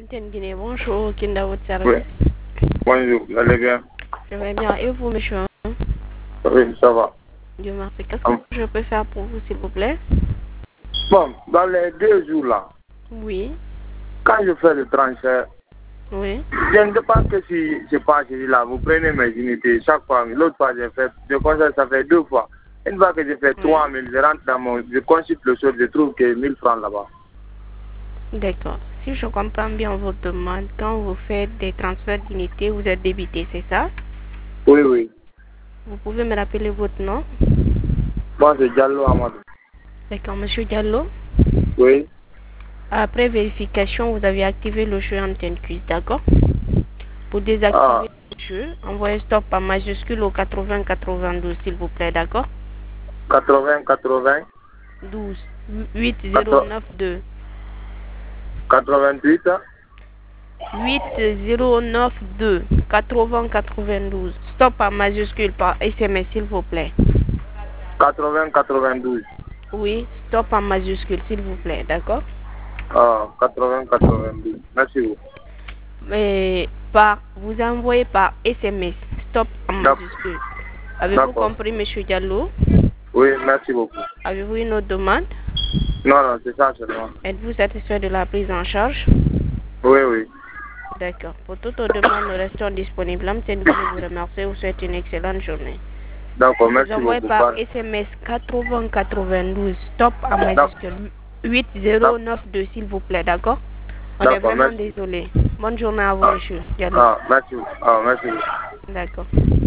MTN Guinée, bonjour, Kinda, votre Oui. service. Bonjour, vous allez bien? Je vais bien. Et vous, monsieur? Oui, ça va. Dieu merci. Qu'est-ce que je peux faire pour vous, s'il vous plaît? Bon, dans les 2 jours là, Oui. quand je fais le transfert, Oui. je ne sais pas que si je passe là, vous prenez mes unités chaque fois. L'autre fois, je constate ça fait 2 fois. Une fois que j'ai fait 3000, je rentre je consulte le solde, je trouve que 1000 francs là-bas. D'accord. Si je comprends bien votre demande, quand vous faites des transferts d'unités, vous êtes débité, c'est ça? Oui, oui. Vous pouvez me rappeler votre nom? Moi, c'est Diallo Amadou. D'accord, monsieur Diallo. Oui. Après vérification, vous avez activé le jeu Antenne Quiz, d'accord? Pour désactiver le jeu, envoyez stop en majuscule au 80-92, s'il vous plaît, d'accord? 80-80. 12 8092 88. 8092 8092. Stop en majuscule par SMS, s'il vous plaît. 80-92. Oui, stop en majuscule, s'il vous plaît, d'accord? 80-92. Merci beaucoup. Mais vous envoyez par SMS, stop en majuscule. Avez-vous compris, monsieur Diallo? Oui, merci beaucoup. Avez-vous une autre demande? Non, non, c'est ça seulement. Êtes-vous satisfait de la prise en charge? Oui, oui. D'accord. Pour toute autre demande, nous restons disponibles. Je vous remercie. Vous souhaite une excellente journée. D'accord, merci vous envoyez beaucoup. Par SMS 8092, stop en majuscule 8092, s'il vous plaît, d'accord? On est vraiment désolé. Bonne journée à vous, monsieur. Merci. Merci. D'accord.